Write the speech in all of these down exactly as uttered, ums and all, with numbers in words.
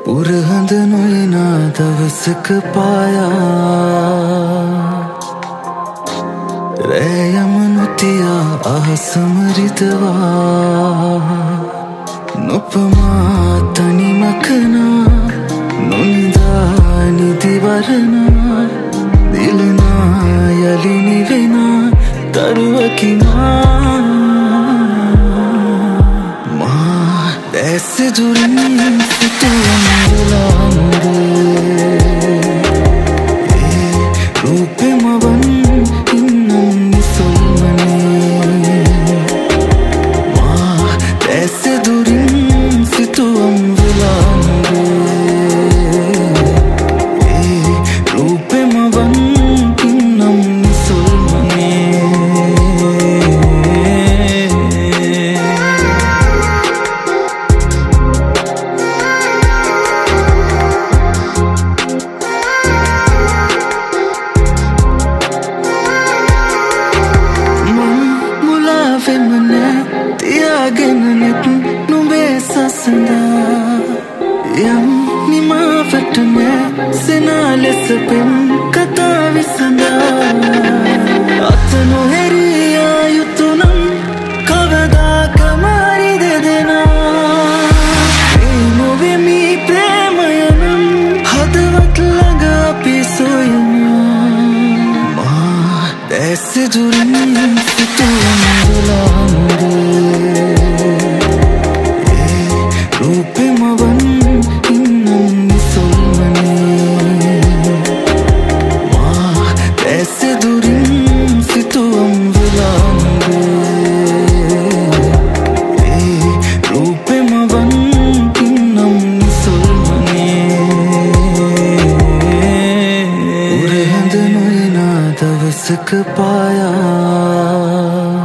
පුරහඳ නොයනා දවසක පායා රෑයම නොතියා අහසම රිදවා නොපමා තනිමකනා නොනිදා නිදිවරනා දිලනා යලි නිවෙනා දරුවකි මා මා දැස දුරින් සිතුවම වෙලා මුරේ ඒ රූපෙම වන් ඉන්නම් නිසල්මනේ මා දැස දුරින් සිතුවම වෙලා මුරේ ඒ රූපෙම වන් ඉන්නම් නිසල්මනේ තියාගෙන නෙත් නුඹේ සසඳා යම් නිමාවට නෑ සෙනා ලෙස පෙම් කතා විසඳා අත නොහැරියා යුතුනම් කවදාක මාරි දෙදෙනා ඒ නොවෙමි ප්‍රේමයනම් හදවත් ළඟ අපි සොයමු මා දැස දුරින් සිතුවම වෙලා දවසක පායා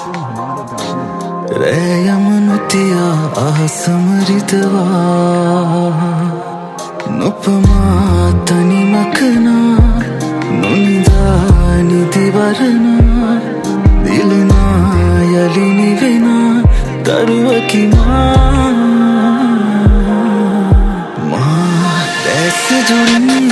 රෑයම නොතියා අහසම රිදවා නොපමා තනිමකනා නොනිදා නිදිවරනා දිලනා යලි නිවෙනා දරුවකි මා මා දැස දුරින්